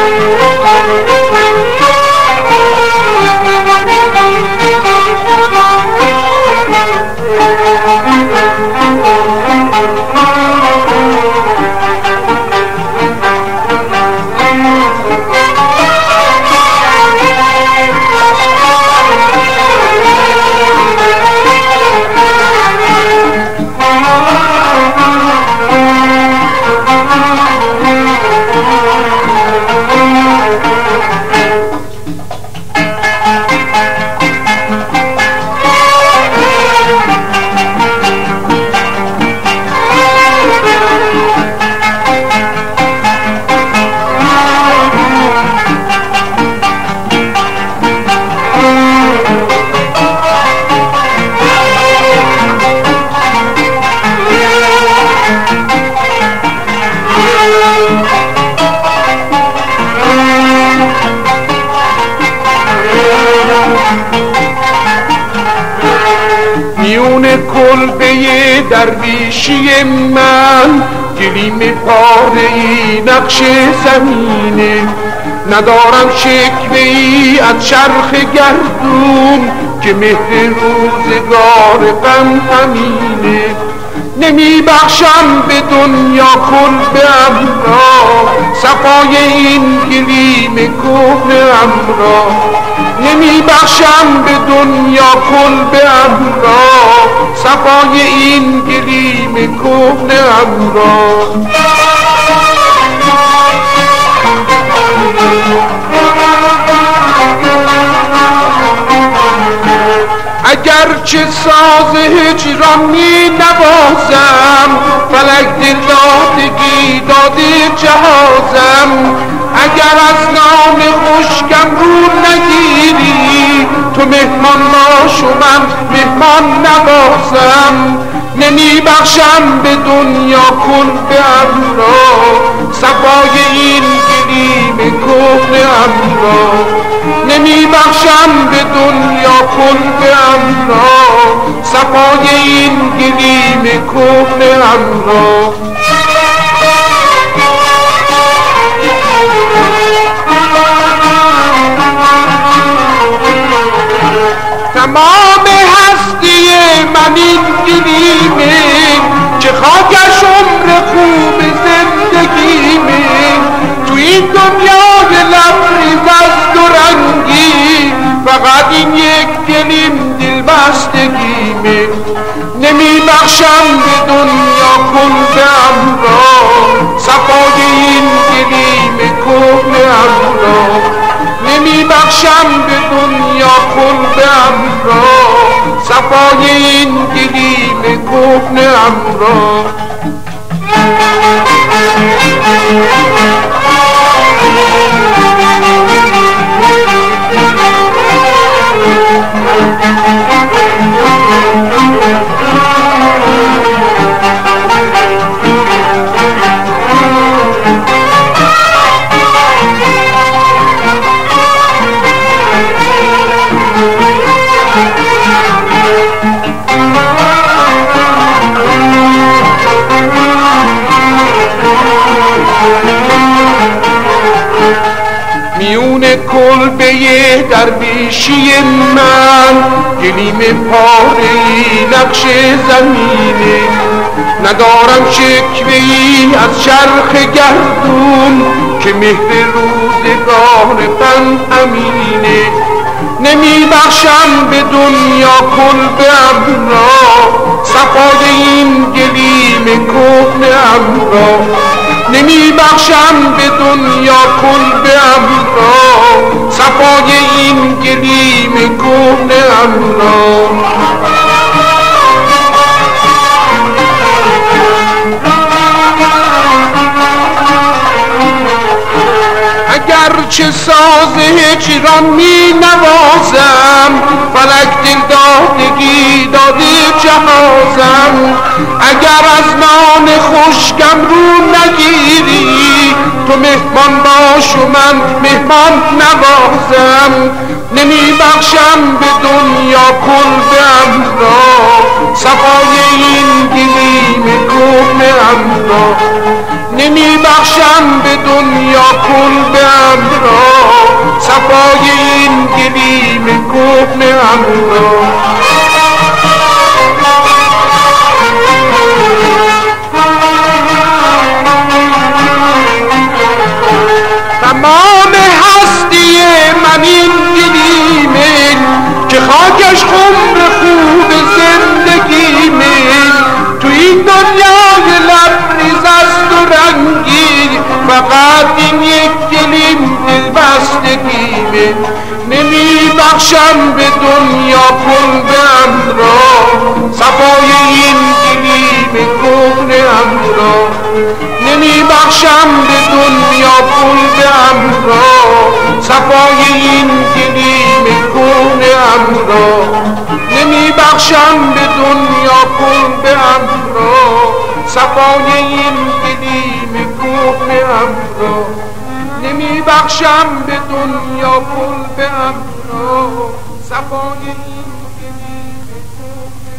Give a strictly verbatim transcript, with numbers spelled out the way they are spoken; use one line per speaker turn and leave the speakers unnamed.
میون کلبه درویشی من گلیم پاره ای نقش زمینه، ندارم شکوه ای از چرخ گردون که مهر روزگار غم همینه. نمی بخشم به دنیا کلبه‌ام را صفای این گلیم کهنه‌ام را، نمی بخشم به دنیا کلبه‌ام را صفای این گلیم کهنه‌ام را. اگرچه ساز هجران می نوازم، فلک دل دادگی داده جهازم. اگر از نام خشکم رو نگیری تو مهمان باش و من مهمان نوازم. نمی بخشم به دنیا کلبه‌ام را صفای این گلیم کهنه‌ام را، نمی بخشم به دنیا کلبه‌ام را صفای این گلیم کهنه‌ام را. تمام هستی من این گلیمه که خاکش عمر خوب زندگیمه. تو این دنیای لبریز از دو رنگی فقط این یک گلیم دل بستگیمه. نمی بخشم به دنیا کلبه‌ام را صفای این گلیم کهنه‌ام را، نمی بخشم به دنیا کلبه‌ام را صفای این گلیم کهنه‌ام را. میون کلبه درویشی من گلیم پاره ای نقش زمینه، ندارم شکوه ای از چرخ گردون که مهر روزگار غم امینه. نمی بخشم به دنیا کلبه‌ام را صفای این گلیم کهنه‌ام را، نمی بخشم به دنیا کلبه‌ام را صفای این گلیم کهنه‌ام را. اگرچه ساز هجران می نوازم، فلک دل دادگی داده جهازم. اگر از نان خشکم رو نگیری تو مهمان باش و من مهمان نوازم. نمی بخشم به دنیا کلبه‌ام را صفای این گلیم کهنه‌ام را، نمی بخشم به دنیا کلبه‌ام امر را. تمام هستی من این گلیمه که خاکش خمر خوب زندگی من، تو این دنیای لبریز است و رنگی، فقط این یک گلیم دلبستگی من. نمی بخشم به دنیا پول به ام را، صفای این گلیم کهنه ام را. نمی بخشم به دنیا پول به ام را، صفای این گلیم کهنه ام را. نمی بخشم به دنیا پول به ام را، صفای این گلیم کهنه ام را. نمی بخشم به دنیا پول به ام را، صفای این گلیم کهنه